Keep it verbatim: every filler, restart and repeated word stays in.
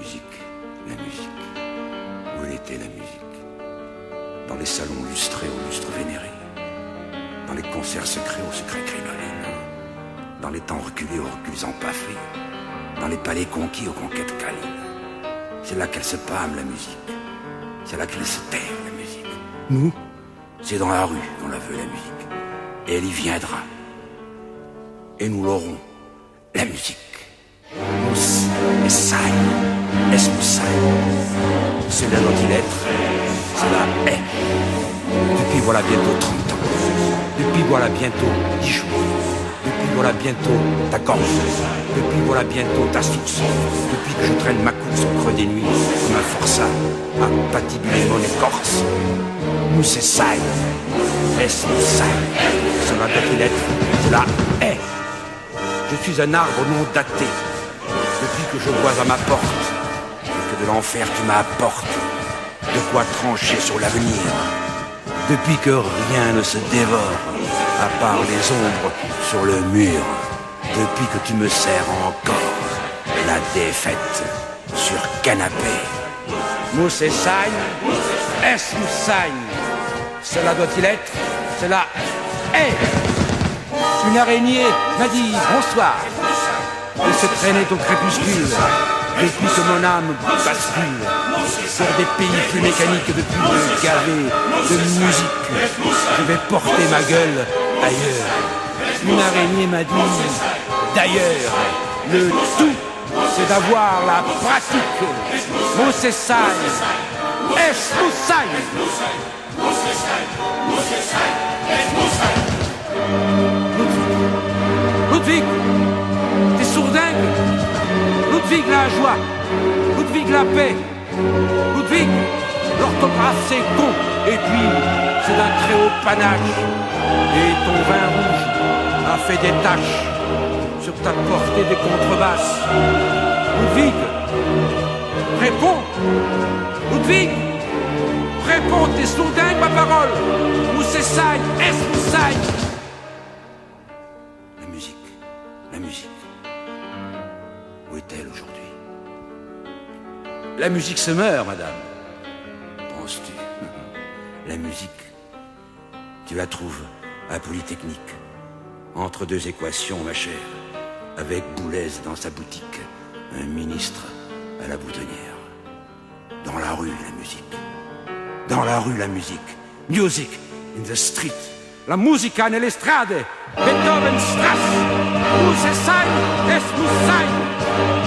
musique, la musique. Où elle était, la musique? Dans les salons lustrés aux lustres vénérés, dans les concerts secrets aux secrets crinolines, dans les temps reculés aux reculs empaffés, dans les palais conquis aux conquêtes câlines. C'est là qu'elle se pâme, la musique. C'est là qu'elle se terre, la musique. Nous, c'est dans la rue qu'on la veut, la musique. Et elle y viendra. Et nous l'aurons, la musique. Mus et sai, es musai. C'est là dont il est, c'est là est. Depuis voilà bientôt trente ans. Depuis voilà bientôt dix jours. Depuis voilà bientôt ta gorge. Depuis voilà bientôt ta source. Depuis que je traîne ma course au creux des nuits, comme un forçat à patibuler mon écorce. Mus et sai, es musai. C'est là dont il est, c'est là est. Je suis un arbre non daté. Depuis que je vois à ma porte, et que de l'enfer tu m'apportes, de quoi trancher sur l'avenir. Depuis que rien ne se dévore, à part les ombres sur le mur. Depuis que tu me sers encore la défaite sur canapé. Mus et sai, es musai. Cela doit-il être, cela est. Une araignée m'a dit bonsoir et se traînait au crépuscule. Depuis que mon âme bascule sur des pays plus mécaniques de plus gavés de musique, je vais porter ma gueule ailleurs. Une araignée m'a dit d'ailleurs, le tout c'est d'avoir la pratique. Mus et sai, es musai. Ludwig, t'es sourdingue. Ludwig la joie, Ludwig la paix. Ludwig, l'orthographe c'est con. Et puis, c'est d'un très haut panache. Et ton vin rouge a fait des taches sur ta portée des contrebasses. Ludwig, réponds. Ludwig, réponds, t'es sourdingue ma parole. Mus et sai, es musai. La musique. Où est-elle aujourd'hui? La musique se meurt, madame. Penses-tu? La musique, tu la trouves à Polytechnique, entre deux équations, ma chère, avec Boulez dans sa boutique, un ministre à la boutonnière. Dans la rue, la musique. Dans la rue, la musique. Music in the street. La musica nelle strade. Beethoven Strasse. Mus et sai, es musai.